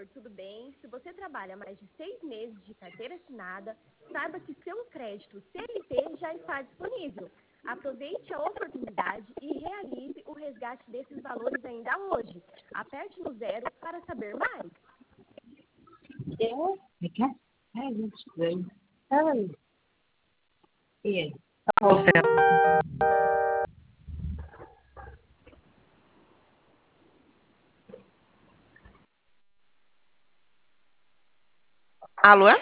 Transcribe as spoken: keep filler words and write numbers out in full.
senhor, tudo bem? Se você trabalha mais de seis meses de carteira assinada, saiba que seu crédito C L T já está disponível. Aproveite a oportunidade e realize o resgate desses valores ainda hoje. Aperte no zero para saber mais. Eu? É muito estranho. Ai. E aí? Alô?